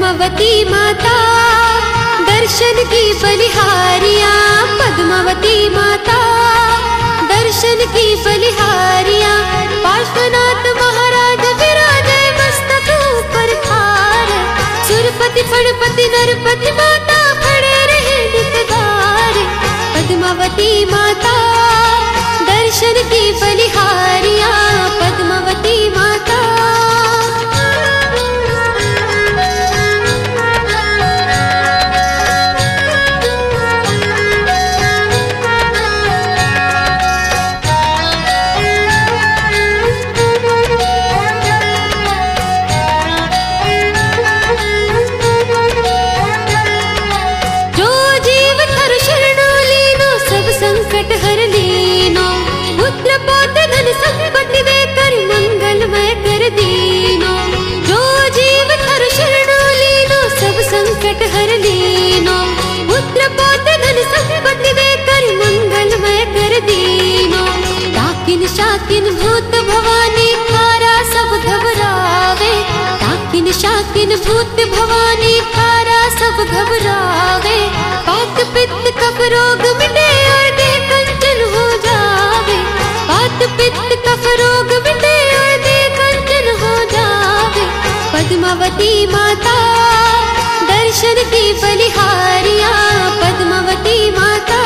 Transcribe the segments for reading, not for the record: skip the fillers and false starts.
पद्मावती माता दर्शन की बलिहारियाँ, पद्मावती माता दर्शन की बलिहारियाँ। पार्श्वनाथ महाराज विराजे मस्तक ऊपर खार, सुरपति फणपति नरपति माता खड़े रहे नितदार। पद्मावती माता दर्शन की बलिहारियाँ, पद्मावती माता। हर लीनो पुत्र पौत्र धन संपत्ति देकर मंगलमय कर दीनो। जो जीव थर शरणु लीनो सब संकट हर लीनो, पुत्र पौत्र धन संपत्ति देकर मंगलमय कर दीनो। डाकिन शाकिन भूत भवानी थारा सब घबरावे, डाकिन शाकिन भूत भवानी थारा सब घबरावे। पात पित्त कफ रोग मिटे और देह कंचन हो जावे, पात पित्त कफ रोग मिटे और देह कंचन हो जावे। पद्मावती माता दर्शन की बलिहारियाँ, पद्मावती माता।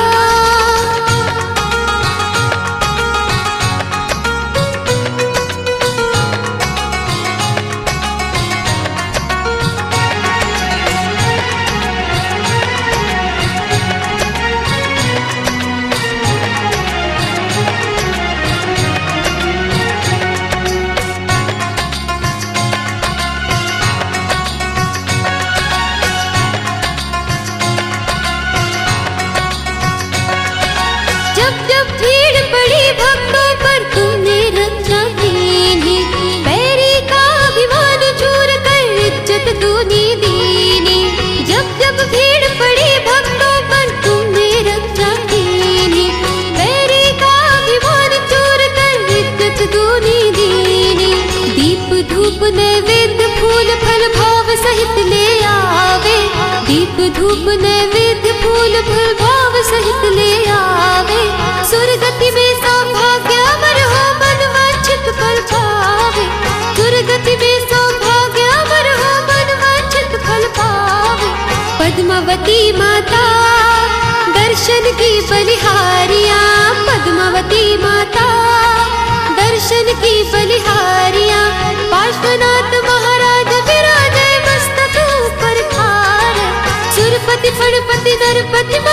जब भीड़ पड़ी भक्तों पर तुमने रक्षा कीनी, बैरी का अभिमान चूर कर इज्जत दूनी दीनी। जब भीड़ पड़ी भक्तों पर तुमने रक्षा कीनी, बैरी का अभिमान चूर कर इज्जत दूनी दीनी। दीप धूप नैवेद्य फूल फल भाव सहित ले आवे, दीप धूप नैवेद्य फूल फल भाव सहित ले आवे। सुरगति में सौभाग्य अमर हो मन वांछित फल पावे, सुरगति में सौभाग्य अमर हो मन वांछित फल पावे। पद्मावती माता दर्शन की बलिहारियाँ, पद्मावती माता दर्शन की बलिहारियाँ। पार्श्वनाथ महाराज विराजे मस्तक ऊपर खार, सुरपति फणपति नरपति